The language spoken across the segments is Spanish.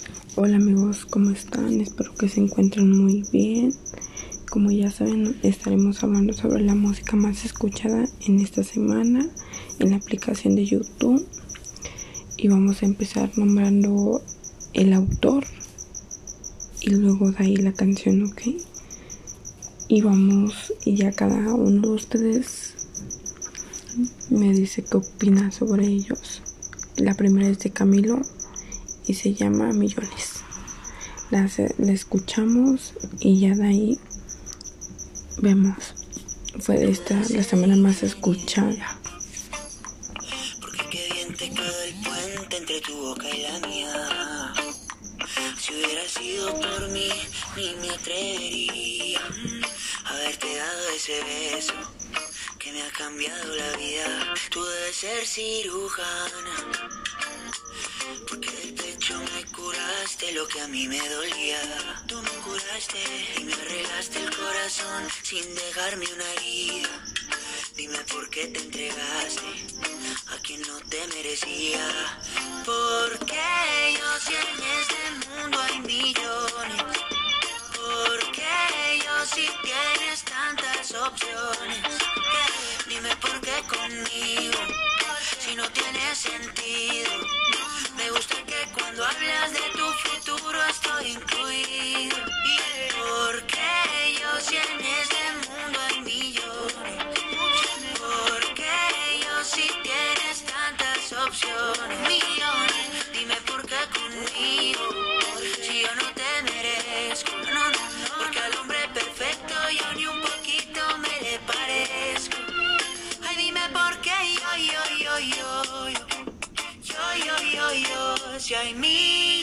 Hola amigos, ¿cómo están? Espero que se encuentren muy bien. Como ya saben, estaremos hablando sobre la música más escuchada en esta semana en la aplicación de YouTube. Y vamos a empezar nombrando el autor y luego de ahí la canción, ¿ok? Y ya cada uno de ustedes me dice qué opina sobre ellos. La primera es de Camilo y se llama Millones. La escuchamos y ya de ahí vemos. Fue la semana más escuchada. Porque qué bien te quedó el puente entre tu boca y la mía. Si hubiera sido por mí, ni me atrevería a haberte dado ese beso que me ha cambiado la vida. Tú debes ser cirujana, porque del pecho me curaste lo que a mí me dolía. Tú me curaste y me arreglaste el corazón sin dejarme una herida. Dime por qué te entregaste a quien no te merecía. Porque yo si en este mundo hay millones. Porque yo si tienes tantas opciones. Dime por qué conmigo si no tiene sentido. Me gusta que cuando hablas de tu futuro estoy incluido. Porque yo si en este mundo hay millones. Porque yo si tienes tantas opciones. Millones, dime por qué conmigo si yo no te merezco. No, porque al hombre perfecto yo ni un poquito me le parezco. Ay, dime por qué yo. Si hay mí,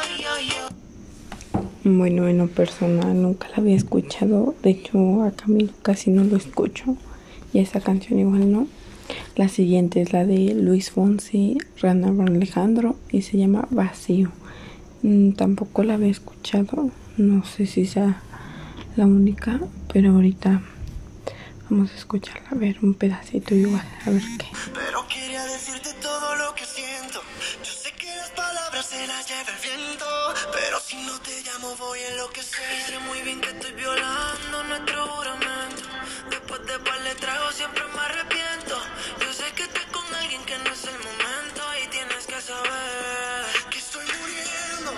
yo. Bueno, en lo personal nunca la había escuchado. De hecho, a Camilo casi no lo escucho. Y esa canción igual no. La siguiente es la de Luis Fonsi, Rana Alejandro y se llama Vacío. Tampoco la había escuchado. No sé si sea la única, pero ahorita vamos a escucharla. A ver, un pedacito igual, a ver qué. Pero quería decirte todo lo que siento. Yo sé que las palabras se las lleva el viento, pero si no te llamo voy a enloquecer. Y sé muy bien que estoy violando nuestro juramento. Después de par de tragos siempre me arrepiento. Yo sé que estás con alguien que no es el momento y tienes que saber que estoy muriendo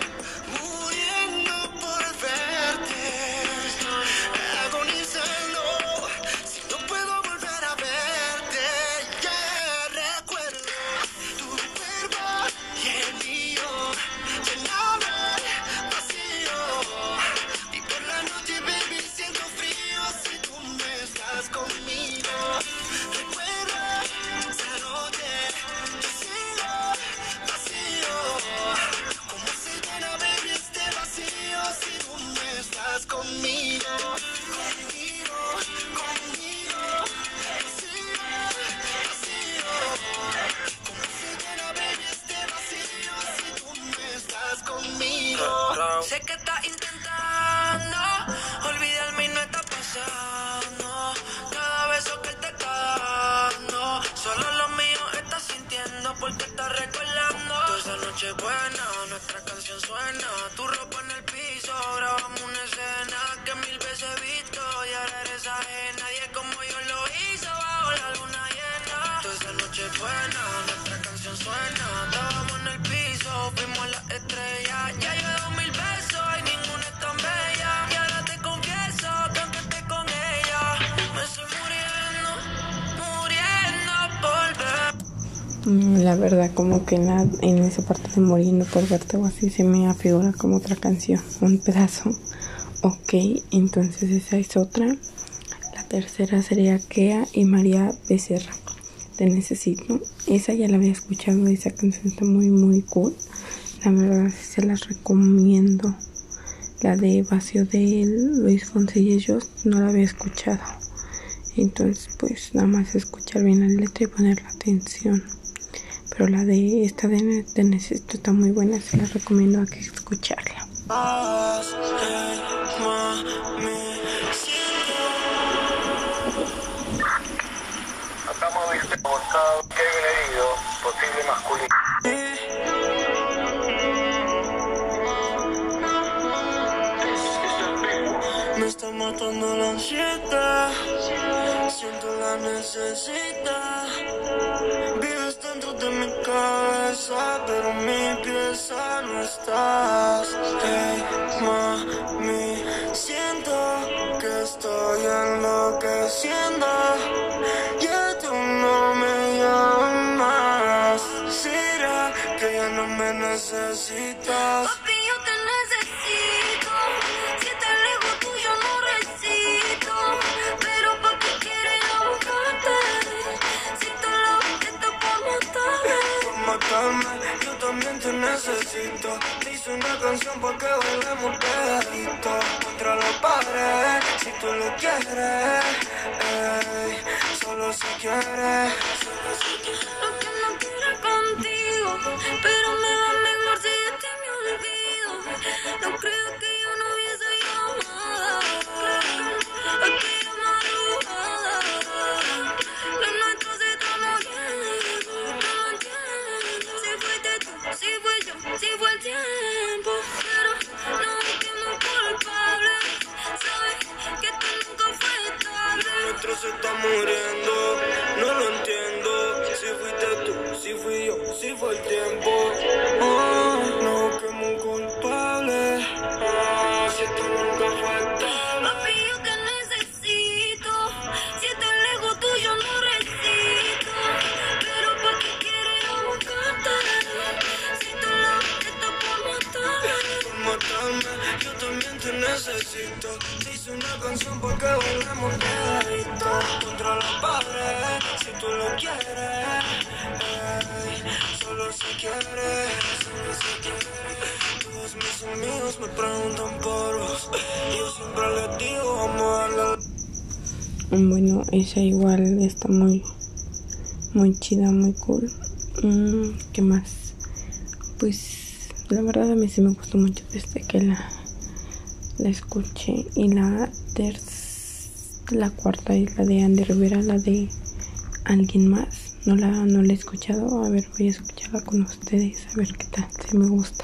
por verte. Agonizando si no puedo volver a verte. Recuerdo tu cuerpo y el mío llenando el vacío. Y por la noche, baby, siento frío si tú no estás conmigo. Recuerdo esa noche, yo sigo vacío. ¿Cómo se llena, baby, este vacío si tú no estás conmigo? Conmigo, vacío. ¿Cómo se llena, baby, este vacío si tú no estás conmigo? Sé que estás intentando olvidarme y no está pasando. Cada beso que él te está dando, solo lo mío estás sintiendo porque estás recordando. Toda esa noche buena, nuestra canción suena. Tu ropa en el piso, grabamos una escena que 1000 veces he visto y ahora eres ajena. Nadie como yo lo hizo bajo la luna llena. Toda esa noche buena, nuestra canción suena. Estábamos en el piso, fuimos las estrellas. Ya yo he dado 1000 besos y ninguna es tan bella. Y ahora te confieso que aunque esté con ella, me estoy muriendo por ver. La verdad, como que en esa parte de Muriendo por verte o así se me afigura como otra canción, un pedazo. Ok, entonces esa es otra. La tercera sería Kea y María Becerra, Te Necesito. Esa ya la había escuchado, esa canción está muy muy cool. La verdad sí se las recomiendo. La de Vacío de Luis Fonsi y ellos no la había escuchado. Entonces pues nada más escuchar bien la letra y ponerle atención. Pero la de esta de Te Necesito está muy buena, se la recomiendo a que escucharla. Estamos abortado, Kevin herido, posible masculino. matando la ansiedad. Siento la necesidad. Vives dentro de mi cabeza, pero en mi pieza no estás. Hey, mami, siento que estoy enloqueciendo. Ya tú no me llamas. ¿Será que ya no me necesitas? Papi, yo te necesito. Si te lejos tuyo no resisto. Pero ¿pa' qué quieres ir a buscarte? Si tú lo estás por matarme. Por matarme, yo también te necesito. Te hice una canción pa' que bailemos pegadito contra la pared, si tú lo quieres, ey, solo si quieres. Lo que no quiero contigo, pero me va mejor si ya te me olvido. No creo que yo no hubiese llamado aquella madrugada. Lo nuestro se está muriendo, no lo entiendo. Si fuiste tú, si fui yo, si fue el tiempo, pero no busquemos culpable. Sabes que esto nunca fue estable. Nuestro se está muriendo, no lo entiendo. Si fuiste tú, si fui yo, si fue el tiempo. No busquemos culpable. Si esto nunca fue estable. Papi, yo te necesito. Si estoy lejos tuyo no resisto. Pero ¿pa' qué quieres ir a buscarte? Si tú lo estás por matarme. Por matarme, yo también te necesito. Te hice una canción pa' que bailemos pegadito contra la pared, si tú lo quieres, ey, solo si quieres, solo si quieres. Todos mis amigos me preguntan por vos, yo siempre les digo vamos a darle. Bueno, esa igual está muy chida, muy cool. ¿Qué más? Pues la verdad a mí sí me gustó mucho desde que la escuché. Y la cuarta es la de Andy Rivera, la de Alguien Más. No la he escuchado. A ver, voy a escucharla con ustedes, a ver qué tal, si me gusta.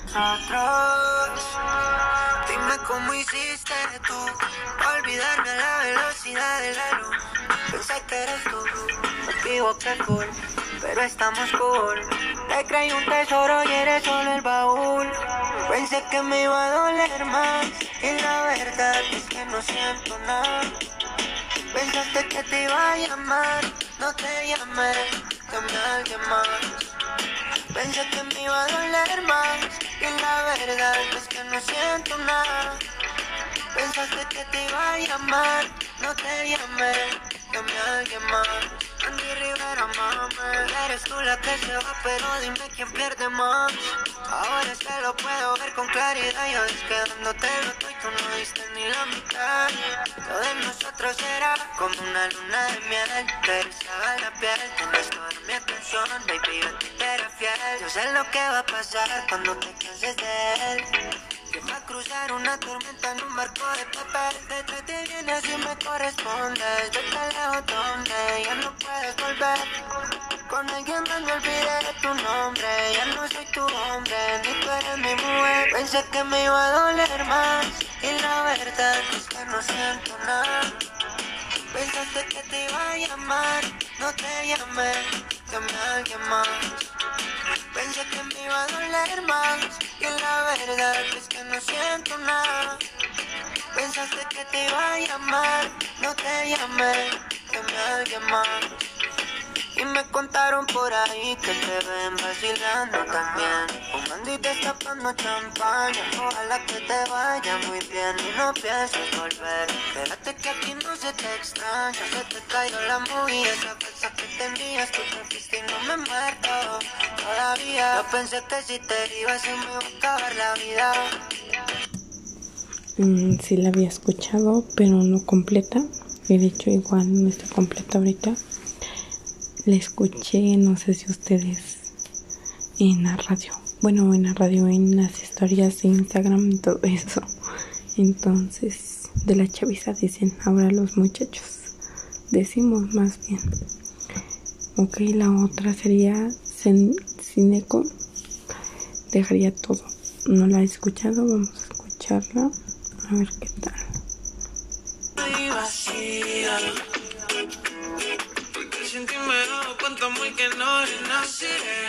Atrás, dime cómo hiciste tú, olvidarme a la velocidad de la luz. Pensé que eres tú, me equivoqué full, pero estamos cool. Te creí un tesoro y eres solo el baúl. Pensé que me iba a doler más, y la verdad es que no siento nada. Pensaste que te iba a llamar, no te llamé, llamé a alguien más. Pensé que me iba a doler más, y la verdad es que no siento nada. Pensaste que te iba a llamar, no te llamé, llamé a alguien más. Andy Rivera, mami, eres tú la que se va, pero dime quién pierde más. Ahora es que lo puedo ver con claridad, yo es que dándote lo doy, tú no diste ni la mitad. Lo de nosotros era como una luna de miel, te erizaba la piel, tienes toda mi atención, baby, yo te era fiel. Yo sé lo que va a pasar cuando te canses de él. Que va a cruzar una tormenta en un barco de papel. Detrás te vienes y me correspondes. Yo te leo donde ya no puedes volver. Con alguien más me olvidé de tu nombre. Ya no soy tu hombre, ni tú eres mi mujer. Pensé que me iba a doler más, y la verdad es que no siento nada. Pensaste que te iba a llamar, no te llamé, llamé a alguien más. Pensé que me iba a doler más, y la verdad es que no siento nada. Pensaste que te iba a llamar, no te llamé, llamé a alguien más. Y me contaron por ahí que te ven vacilando también, fumando y destapando champaña. Ojalá que te vaya muy bien y no pienses volver. Espérate que aquí no se te extraña, se te cayó la movie, esa falsa que tenías. Tú te fuiste y no me he muerto todavía. Yo pensé que si te ibas se me iba a acabar la vida. Sí la había escuchado, pero no completa. Y de hecho igual no está completa ahorita. La escuché, no sé si ustedes, en la radio. Bueno, en la radio, en las historias de Instagram y todo eso. Entonces, de la chaviza dicen, ahora los muchachos. Decimos más bien. Ok, la otra sería Cineco. Dejaría todo. No la he escuchado, vamos a escucharla. A ver qué tal. vacía. Porque sin ti me he dado cuenta muy que no renaciré.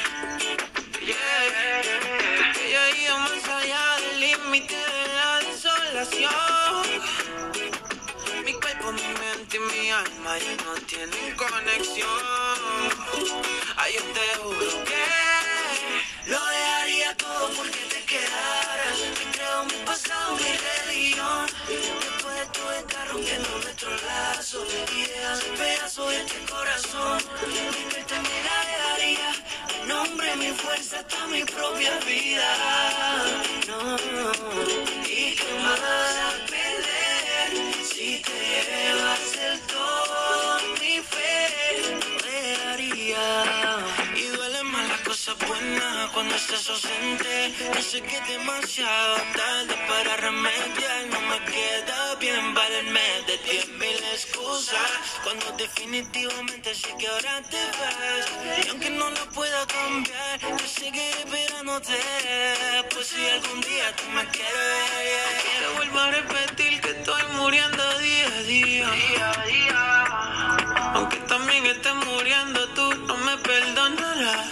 Porque ya he ido más allá del límite de la desolación. Mi cuerpo, mi mente y mi alma ya no tienen conexión. Ay, yo te juro que lo dejaría todo porque te quedaras. Me creo mi pasado, mi religión. Después de todo está rompiendo nuestros lazos y dejas el pedazo de este corazón. Mi carta me la dejaría. Mi nombre, mi fuerza, hasta mi propia vida. No, ¿y qué más a perder? Si te llevas el todo, mi fe lo dejaría. Y duele más las cosas buenas cuando estás ausente. No sé que es demasiado tarde para remediar. No me queda bien valerme de 10.000 excusas cuando definitivamente sé que ahora te vas. Y aunque no lo pueda cambiar, yo seguiré esperándote. Pues si algún día tú me quieres, te vuelvo a repetir que estoy muriendo día a día. Aunque también estés muriendo tú, no me perdonarás.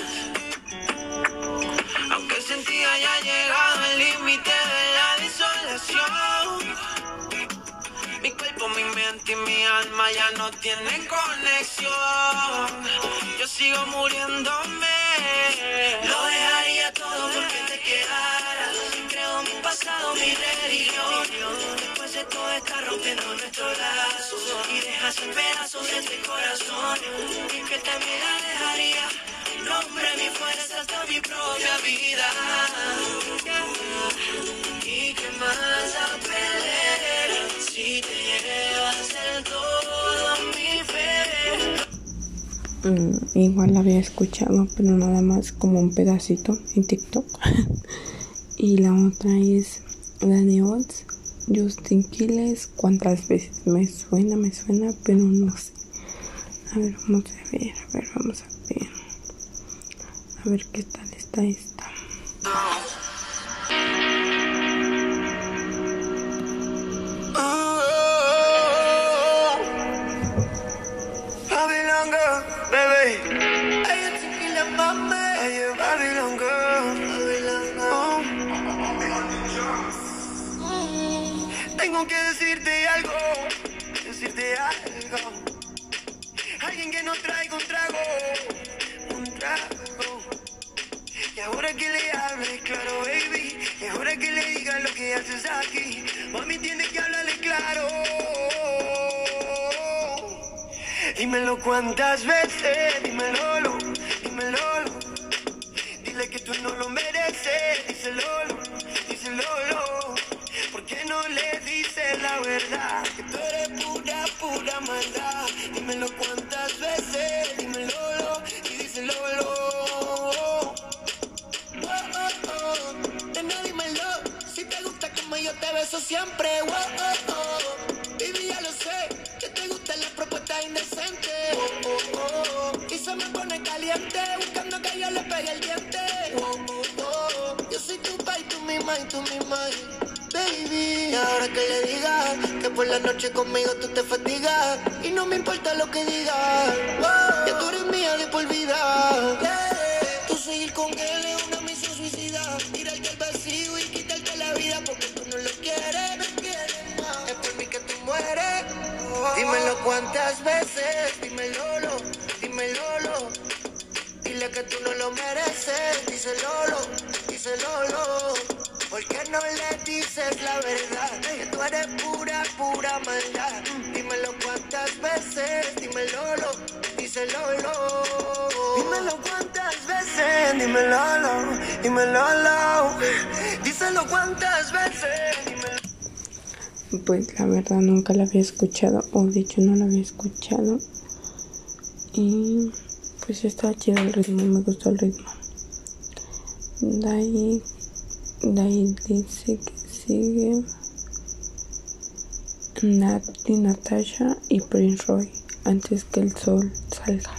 Aunque sin ti haya llegado el límite de la desolación. Mi cuerpo, mi mente y mi alma ya no tienen conexión. Yo sigo muriéndome. Lo dejaría todo porque te quedaras. Creo mi pasado, mi religión. Después de todo está rompiendo nuestros lazos y dejas en pedazos este corazón. Y que también la dejaría. Mi nombre, mi fuerza, hasta mi propia vida. ¿Y qué más a perder? Si te llevas el todo, mi fe. Igual la había escuchado, pero nada más como un pedacito en TikTok. Y la otra es Danny Ots, Justin Quiles. ¿Cuántas veces? Me suena, pero no sé. A ver, vamos a ver. A ver qué tal está esta. Babylon girl, baby. Hey, you tequila mami. Hey, you Babylon girl. Tengo que decirte algo. Alguien que no traiga un trago. Y ahora que le hables claro, baby. Y ahora que le digas lo que haces aquí. Mami, tienes que hablarle claro. Dímelo cuántas veces, dímelo. Dile que tú no lo mereces, díselo. ¿Por qué no le dices la verdad? Que tú eres pura maldad. Dímelo cuántas veces, dímelo y díselo. Nena, dímelo, si te gusta como yo te beso siempre. Baby, ya lo sé, que te gusta la propuesta indecente. Y se me pone caliente, buscando que yo le pegue el diente. Yo soy tu pa' y tú mi ma, baby. Y ahora que le digas que por la noche conmigo tú te fatigas. Y no me importa lo que digas, ya tú eres mía de por vida. Tú seguir con él es una misión suicida. Tirarte al vacío y quitarte la vida porque tú no lo quieres más. Es por mí que tú mueres. Dímelo cuántas veces, dímelo. Dile que tú no lo mereces, díselo. ¿Por qué no le dices la verdad? Que tú eres pura maldad. Dímelo cuántas veces, díselo. Dímelo cuántas veces, díselo cuántas veces, dímelo. Pues la verdad nunca la había escuchado, o de hecho no la había escuchado. Y pues está chido el ritmo, me gustó el ritmo. De ahí dice que sigue Nati, Natasha y Prince Roy, Antes que el sol salga.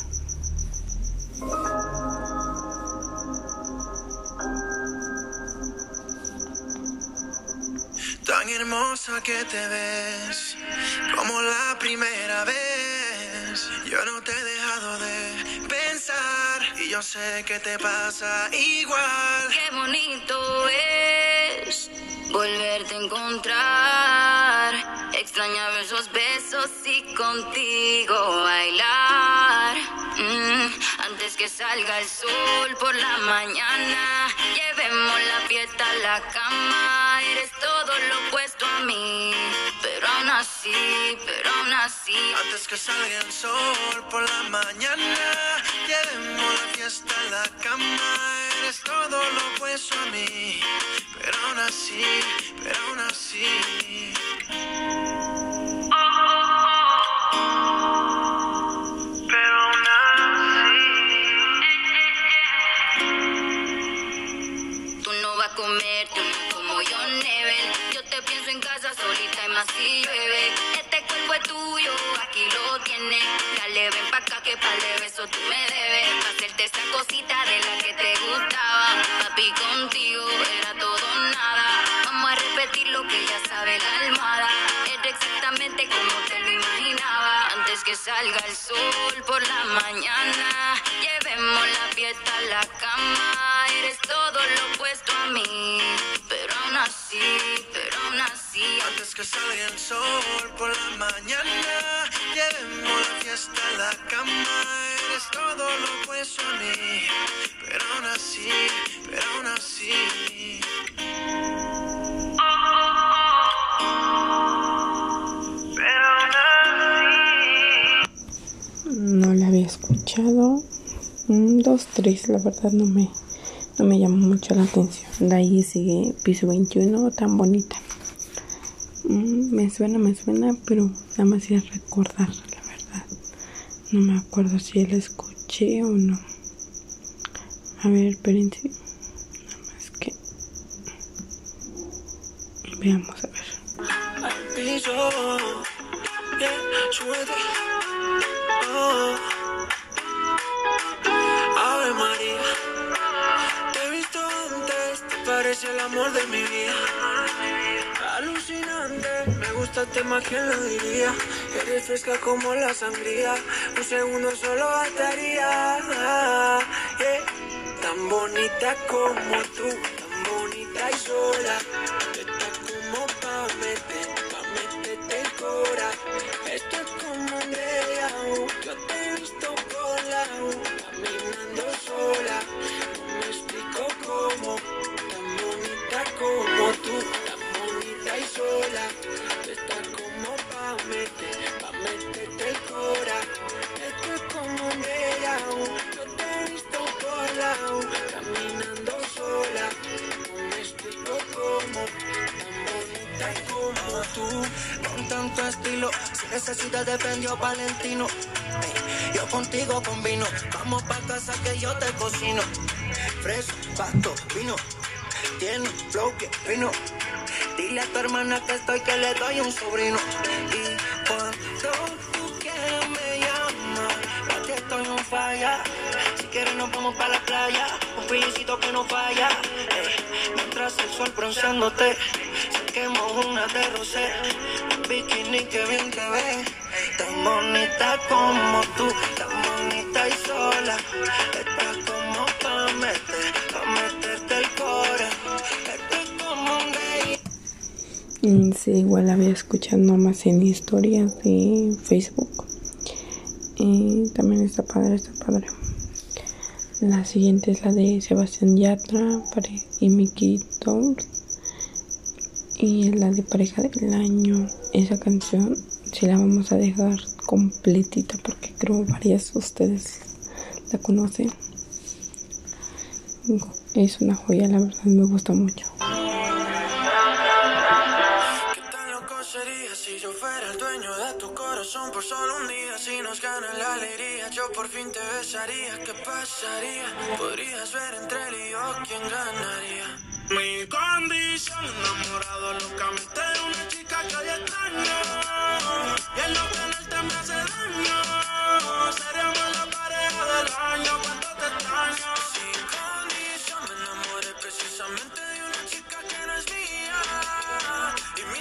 tan hermosa que te ves, como la primera vez. Yo no te he dejado de pensar y yo sé que te pasa igual. Qué bonito es volverte a encontrar. Extrañaba esos besos y contigo bailar. Antes que salga el sol por la mañana, llevemos la fiesta a la cama. Eres todo lo opuesto a mí, pero aún así. Antes que salga el sol por la mañana, llevemos la fiesta a la cama. Eres todo lo opuesto a mí, pero aún así. Tú no vas a comer, tú no como yo, Nebel. Yo te pienso en casa solita y más si llueve. Este cuerpo es tuyo, aquí lo tienes. Dale, ven pa' acá que par de besos tú me debes. Pa' hacerte esa cosita de la que te gustaba. Papi, contigo era todo o nada. Vamos a repetir lo que ya sabe la almohada. Era exactamente como te lo imaginaba. Antes que salga el sol por la mañana, llevemos la fiesta a la cama. Eres todo lo opuesto a mí, pero aún así. Antes que salga el sol por la mañana, llevemos la fiesta a la cama. Eres todo lo opuesto a mí, pero aún así. No la había escuchado. 2, 3, la verdad no me llamó mucho la atención. De ahí sigue Piso 21, tan bonita. Me suena, pero nada más ir a recordar, la verdad. No me acuerdo si la escuché o no. A ver, espérense. Nada más que veamos, a ver. Al piso, súbete. Ave María, te he visto antes, te parece el amor de mi vida. Alucinante, me gustaste más que lo diría. Eres fresca como la sangría, un segundo solo bastaría. Tan bonita como tú, tan bonita y sola. Estás como pa' meterte el cora. Esto es como un déjà vu. Yo te he visto por la U, caminando sola. No me explico cómo, tan bonita como tú, tan bonita y sola. Estás como pa' meterte el cora. Esto es como un déjà vu. Yo te he visto por la U, caminando sola. No me explico cómo, tan bonita como tú, con tanto estilo. Si necesitas te prendió Valentino. Yo contigo combino. Vamos pa' casa que yo te cocino. Fresco, pasto, vino. Tiene flow que vino. Dile a tu hermana que que le doy un sobrino. Y cuando tú quieras me llamas, pa' ti estoy un falla. Si quieres nos vamos pa' la playa, un pillicito que no falla. Mientras el sol bronceándote, saquemos una de rosé. Un bikini que bien te ve. Tan bonita como tú, tan bonita y sola. Estás como pa' meterte el cora. Esto es como un day. Sí, igual la había escuchado nomás en historias de Facebook. Y también está padre. La siguiente es la de Sebastián Yatra y Miki Tours. Y es la de Pareja del Año. Esa canción sí la vamos a dejar completita porque creo varias de ustedes la conocen. Es una joya, la verdad me gusta mucho. ¿Qué tan loco sería si yo fuera el dueño de tu corazón por solo un día? Si nos gana la alegría, yo por fin te besaría. ¿Qué pasaría? Podrías ver entre él y yo quién ganaría. Mi condición, enamorado locamente de una chica que hoy extraño. Y el no tenerte me hace daño. Seríamos la pareja del año. Cuánto te extraño. Sin condición me enamoré precisamente de una chica que no es mía. Y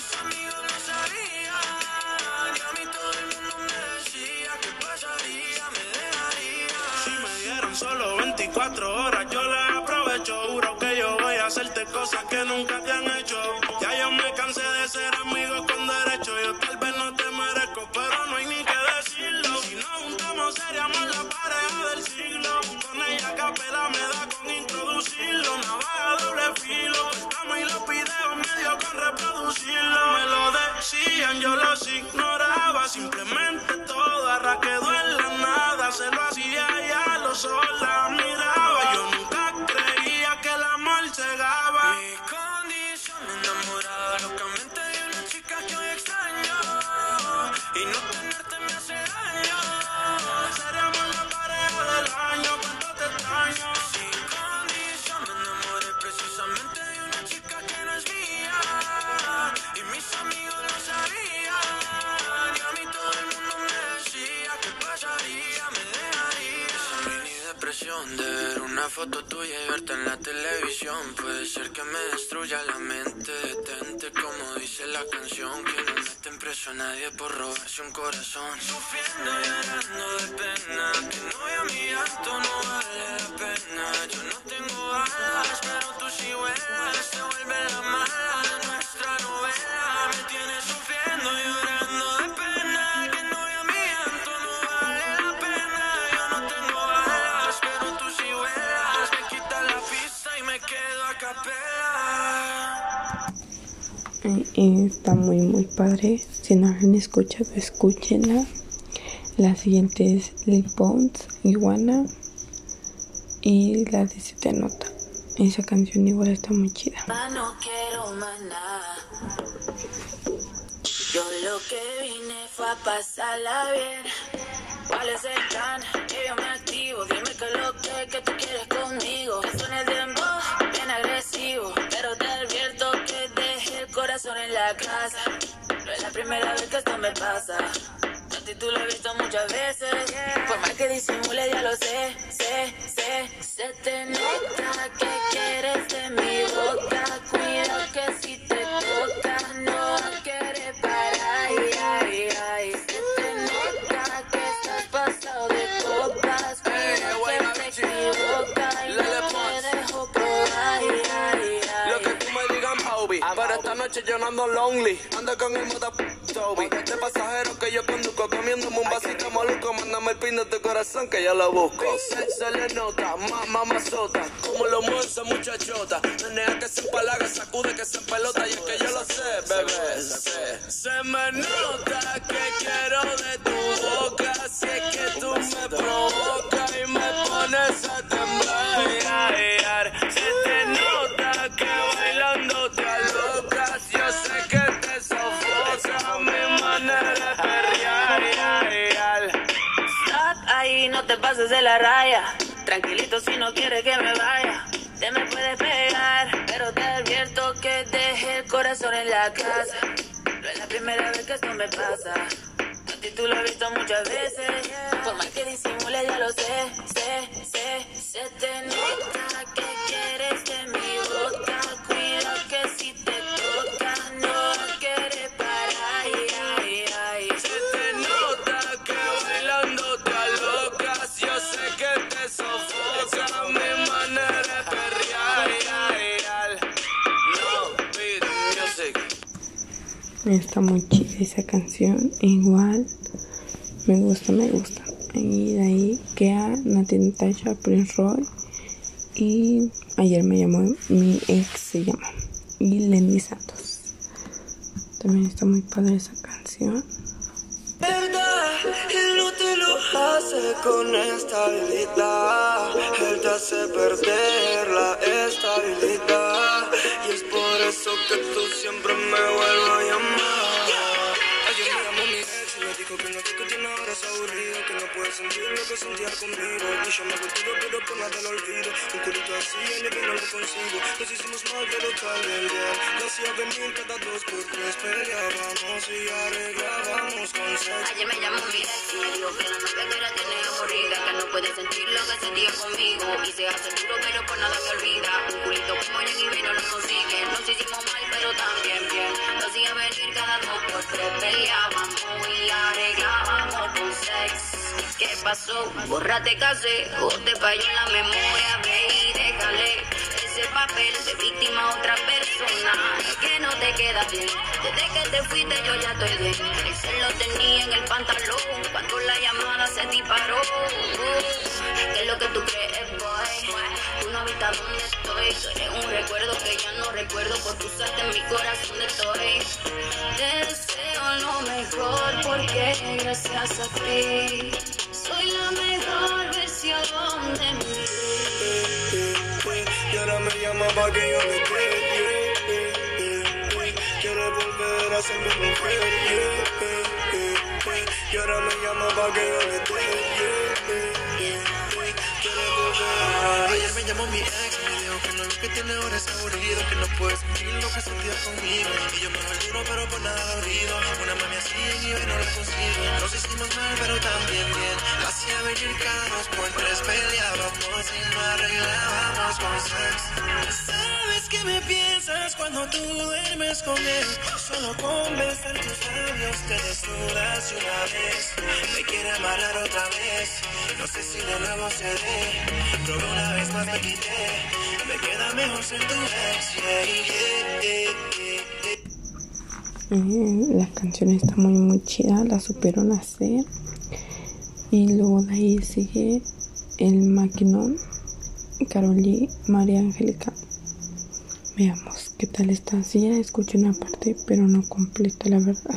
solo 24 horas, yo las aprovecho. Juro que yo voy a hacerte cosas que nunca te han hecho. Ya yo me cansé de ser amigos con derecho. Yo tal vez no te merezco, pero no hay ni que decirlo. Si nos juntamos seríamos la pareja del siglo. Con ella capela me da con introducirlo. Navaja doble filo, estamos y los videos medio con reproducirlo. Me lo decían, yo los ignoraba. Simplemente toda quedó en la nada. Se lo hacía ya, los ojos la miraba. Yo nunca creía que el amor cegaba. Mi condición enamorada locamente de una chica que hoy extraño. Y no tenerte me hace daño. Seríamos la pareja del año, cuánto te extraño. Sin condición me enamoré precisamente de una chica que no es mía. Y mis amigos lo sabían. Y a mí todo el mundo me decía que pasaría, me dejaría. Mini depresión de ver una foto tuya y verte en la televisión. Puede ser que me destruya la mente. Detente como dice la canción, que no meten preso a nadie por robarse un corazón. Sufriendo y llorando de pena, que no vea mi llanto, no vale la pena. Yo no tengo alas, pero tú sí vuelas. Se vuelve la mala de nuestra novela. Me tienes sufriendo y llorando de pena, que no vea mi llanto, no vale la pena. Yo no tengo alas, pero tú sí vuelas. Me quitas la pista y me quedo a capela. Está muy padre. Si no la han escuchado, escúchenla. La siguiente es Lil Bones, Iguana, y la de Se Te Nota. Esa canción igual está muy chida. No quiero más nada. Yo lo que vine fue a pasarla bien. ¿Cuál es el plan? Que yo me activo. Dime que lo que tú quieres conmigo. Que suene de voz, bien agresivo. Pero te advierto que dejé el corazón en la casa. No es la primera vez que esto me pasa. A ti tú lo he visto muchas veces. Por más que disimule ya lo sé. Se te nota que quieres de mi boca. Cuida que si te toca no quieres parar. Ay. Se te nota que estás pasado de copas. Cuida que te equivocas y no te dejo probar. Lo que tú me digas, hobby. Pero esta noche yo no ando lonely. Ando con el moda Toby. Este pasajero que yo conduzco, comiéndome un vasito maluco. Mándame el pin de tu corazón que yo lo busco. Se le nota, mamazota. Como lo mueve esa muchachota. Menea que se empalaga, sacude que se pelota. Y es que yo lo sé, bebé. Se me nota que quiero de tu boca. Si es que tú me provocas y me pones a temblar. Se te nota que bailando te alocas. Yo sé que te sofoca mi manera de perrear. Stop ahí, no te pases de la raya. Tranquilito si no quieres que me vaya. Te me puedes pegar, pero te advierto que dejé el corazón en la casa. No es la primera vez que esto me pasa. A ti tú lo has visto muchas veces. Por más que disimule ya lo sé. Se te nota que quieres de mi boca. Cuida que si te toca no quieres parar. Ay. Se te nota que bailando te alocas. Yo sé que te sofoca mi manera de perrear. No, beat music. Está muy chida esa canción. Igual me gusta. Y de ahí queda Nati Natasha, Prince Roy. Y ayer me llamó mi ex, se llama, y Lenny Santos. También está muy padre esa canción. Verdad, él no te lo hace con estabilidad. Él te hace perder la estabilidad. Y es por eso que tú siempre me vuelves a llamar. Ayer me llamó mi ex y me dijo que no te tiene ahora es aburrido, que no puedes sentir lo que sentías conmigo. Y yo me contigo pero por nada lo olvido. Un culito así en el que no lo consigo. Nos hicimos mal pero también bien. Lo hacía venir cada 2 por 3. Peleábamos y arreglábamos con sexo. Ayer me llamó mi ex y me dijo que la novia que la tiene aburrida, que no puede sentir lo que sentía conmigo. Y se hace duro pero por nada me olvida. Un culito como Jenny B no lo consigue. Nos hicimos mal pero también bien. Lo hacía venir cada 2 por 3. Peleábamos y arreglábamos con sex. ¿Qué pasa? pasó. Bórrate casé, o te falló en la memoria, ve y déjale ese papel de víctima a otra persona. Es que no te queda bien. Desde que te fuiste yo ya estoy bien. El cel lo tenía en el pantalón cuando la llamada se disparó. ¿Qué es lo que tú crees, boy? Tú no viste a dónde estoy. Tú eres un recuerdo que ya no recuerdo. Por tu suerte en mi corazón estoy. Te deseo lo mejor porque gracias a ti soy la mejor versión de mí. Y ahora me llama pa' que yo le dé. Quiere volver a ser mi mujer. Y ahora me llama pa' que yo le dé. Quiere volver. Ayer me llamó mi ex y me dijo que no, lo que tiene ahora es aburrido, que no puede sentir lo que sentía conmigo. Y yo me olvido, pero por nada olvido. Una mami así en eBay no la consigo. Nos hicimos mal, pero también bien. Hacía venir carros por 3, peleábamos y no arreglábamos con sex. Sabes que me piensas cuando tú duermes con él. Solo con besar tus labios te desnudas una vez. Me quiere amarrar otra vez. No sé si de nuevo se dé. Probé una vez más, me quité. Me queda mejor ser tu ex. La canción está muy chida, la supieron hacer. Y luego de ahí sigue el maquinón, Karol G, María Angélica. Veamos qué tal está. Sí, ya escuché una parte, pero no completa, la verdad.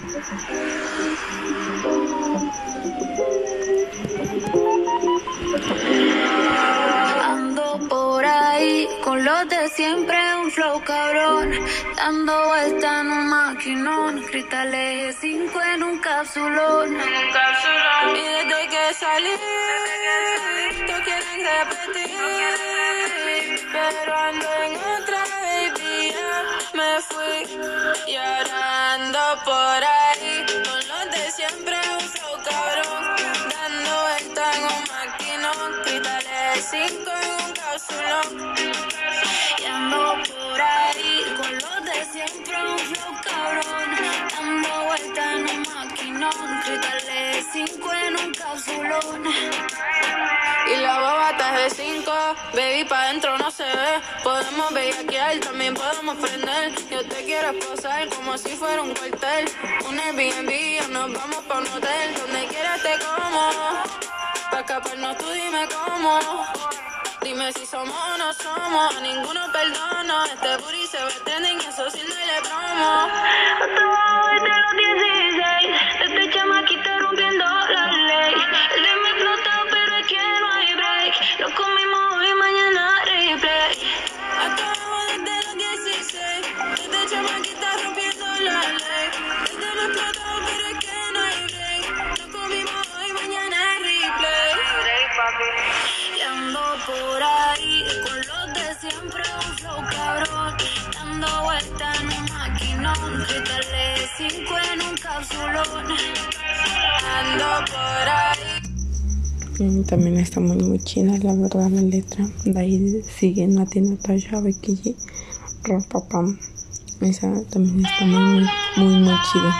Ando por ahí con los de siempre, un flow cabrón, dando vuelta en un maquinón, cristales 5 en un capsulón. Y desde que salí, todos quieren repetir, pero ando en otra, baby, ya me fui. Y ahora ando por ahí con los de siempre, un flow cabrón, dando vuelta en un maquinón, cristales 5 en un capsulón. Y ando por ahí con los de siempre, un flow cabrón, dando vuelta en un maquinón, cristales 5 en un capsulón. Y la babata es de 5, baby, pa' dentro no se ve. Podemos bellaquear, también podemos prender. Yo te quiero esposar como si fuera un cuartel. Un Airbnb o nos vamos pa' un hotel. Donde quieras te como, pa' escaparnos tú dime cómo. Dime si somos o no somos, a ninguno perdono. Este booty se ve trending y eso sin darle promo. Hasta abajo desde los 16, este chamaquito rompiendo la ley. El de me explotó, pero es que no hay break. Lo comimos hoy, mañana replay. Hasta abajo desde los 16, este chamaquito rompiendo la ley. El de me explotó, pero es que no hay break. Lo comimos hoy, mañana replay. Y ando por ahí con los de siempre, un flow cabrón, dando vuelta en un maquinón, cristales 5 en un capsulón. Ando por ahí. También está muy chida, la verdad, la letra. De ahí sigue Nati Natasha, Becky G, Rapapam. Esa también está muy chida.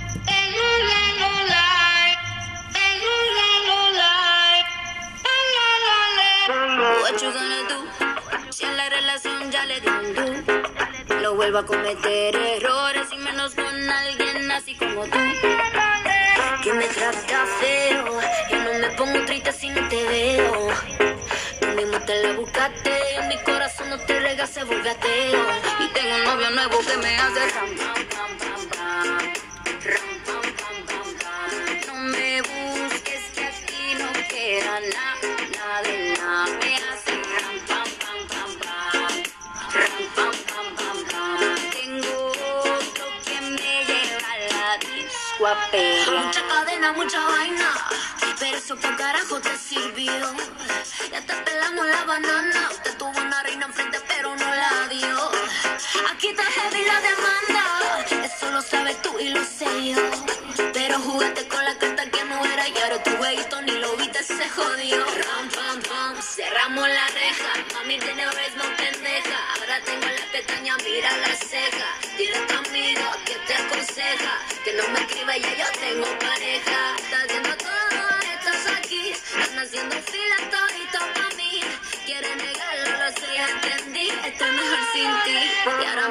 What you gonna do? Si en la relación ya le di un do, no vuelvo a cometer errores y menos con alguien así como tú, que me trata feo. Yo no me pongo triste si no te veo. Tú mismo te la buscaste, en mi corazón no te rega, se vuelve ateo. Y tengo un novio nuevo que me hace ram pam pam pam pam, ram pam pam pam pam. No me busques que aquí no queda nada de nada. Me hace ram pam pam pam pam, ram pam pam pam pam. Tengo otro que me lleva a la disco a pelear. Mucha cadena, mucha vaina, pero eso pa' carajo te sirvió. Ya te pelamos la banana. Usted tuvo una reina enfrente pero no la dio. Aquí está heavy la demanda, eso lo sabes tú y lo sé yo. Pero jugaste con la carta que no era y ahora tu jueguito ni lo viste, se jodió. Ram pam pam, cerramos la reja. Mami tiene vez no pendeja. Ahora tengo la pestaña, mira la ceja. Dile a tu amigo que te aconseja que no me escriba, ya yo tengo pareja. Estás viendo todo, estás aquí.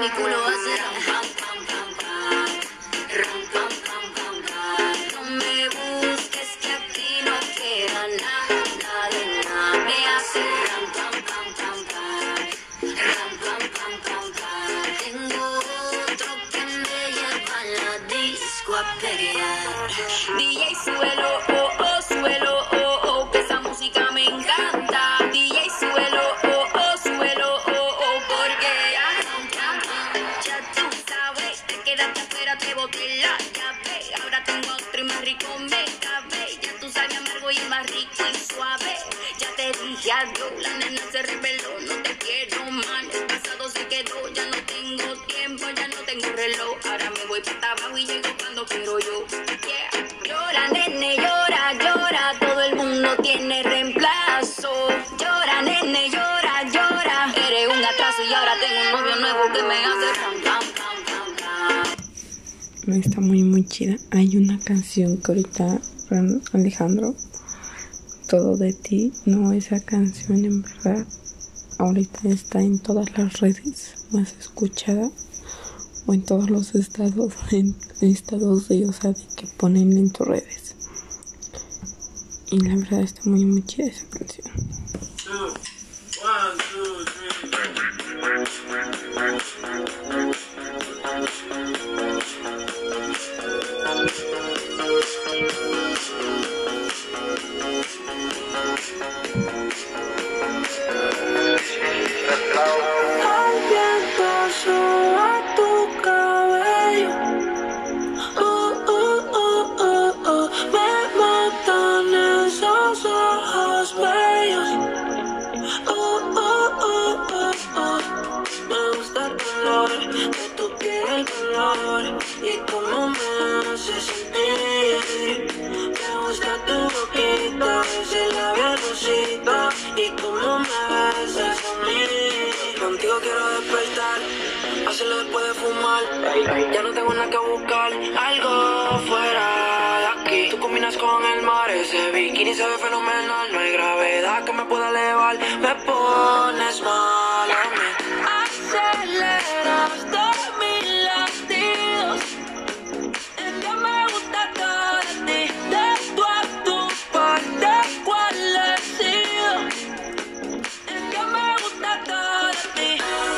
mi culo hace ram, pam, pam, pam, ram, pam, pam, pam, pam. No me busques que aquí no queda nada de nada. Me hace ram, pam, pam, pam, pam, ram, pam, pam, pam, pam. Tengo otro que me lleva a la disco a pelear. DJ suelo, oh, oh, suelo, oh, oh, que esa música me encanta. DJ suelo, oh, oh, suelo, oh, oh, porque ya tú sabes, te quedaste afuera, te boté la llave. Ahora tengo otro y más rico me cabe. Ya tú sabes amargo y el más rico y suave. Ya te dije adiós, la nena se reveló, no te quiero mal. El pasado se quedó, ya no tengo tiempo, ya no tengo reloj. Ahora me voy para abajo y llego cuando quiero yo. Yeah. Llora, nene, llora, llora, todo el mundo tiene reemplazo. Llora, nene, llora, llora. Eres un atraso y ahora tengo un novio nuevo que me hace pam, pam, pam, pam, pam. Está muy chida. Hay una canción que ahorita Alejandro, Todo de Ti, no, esa canción en verdad ahorita está en todas las redes más escuchada, o en todos los estados, en estados de, o sea, de que ponen en tus redes. Y la verdad está muy chida esa canción. 2, 1, y cómo me hace sentir. Me gusta tu boquita, ese labial rosita y cómo me besas a mí. Contigo quiero despertar, hacerlo después de fumar. Ya no tengo nada que buscar, algo fuera de aquí. Tú combinas con el mar, ese bikini se ve fenomenal. No hay gravedad que me pueda elevar, me pones mal a mí. Aceleras todos mis latidos. Es que me gusta todo de ti. De tú a tu parte, ¿cuál he sido? Es que me gusta todo de ti.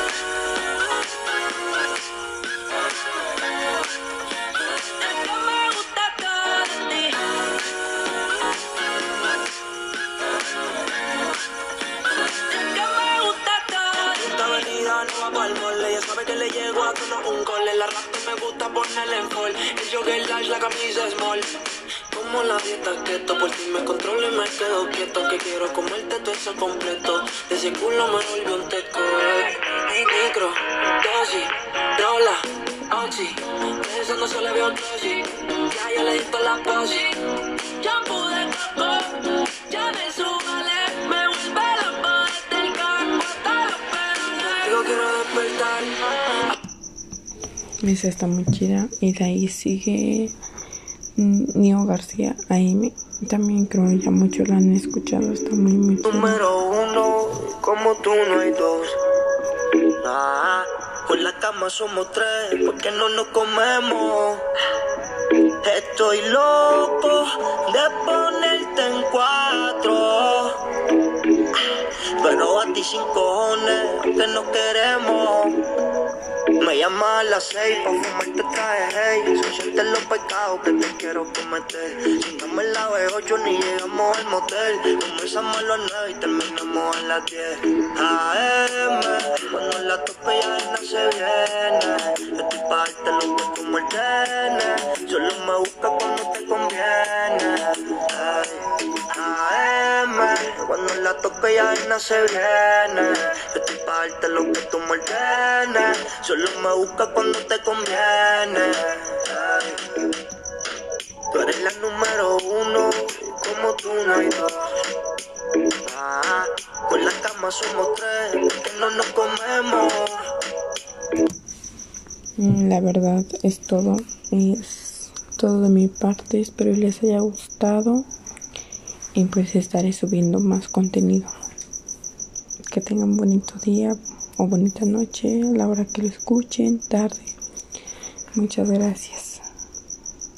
Es que me gusta todo de ti. Es que me gusta todo. Esta avenida no va pa'l mole. Ella sabe que le llego a tono un gol. La rasta me gusta ponerle en fall. El jogger large, la camisa small. Como la dieta keto, por si me controlo y me quedo quieto. Que quiero comerte todo eso completo. De ese culo me volvió un teco. Micro, dosis, rola, oxi. Eso no se le vio dosis. Ya le di toda la posi. Shampoo de coco, ya me súbale. Me vuelve loco desde el carro hasta los pelos. Yo quiero despertar. Esa está muy chida. Y de ahí sigue Nio García, AM. También creo ya muchos la han escuchado. Está muy chida. Número 1, como tú no hay dos. Con la cama somos 3, porque no nos comemos. Estoy loco de ponerte en 4, pero a ti sin cojones, aunque no queremos. Me llama a las 6 pa' fumarte traje, hey. Son 7 los pecados que te quiero cometer. Chingamos la B8 ni llegamos al motel. Comenzamos a las 9 y terminamos a las 10 AM. Cuando la tope ya no se viene. Estoy pa' darte lo que tú me ordenes. Solo me busca cuando te conviene. Ay, AM. Cuando la tope ya no se viene. Estoy pa' darte lo que tú me ordenes. Solo me busca cuando te conviene. Ay. Tú eres la número 1, como tú no hay dos. Con la cama somos 3, que no nos comemos. La verdad es todo de mi parte. Espero les haya gustado y pues estaré subiendo más contenido. Que tengan un bonito día o bonita noche a la hora que lo escuchen, tarde. Muchas gracias.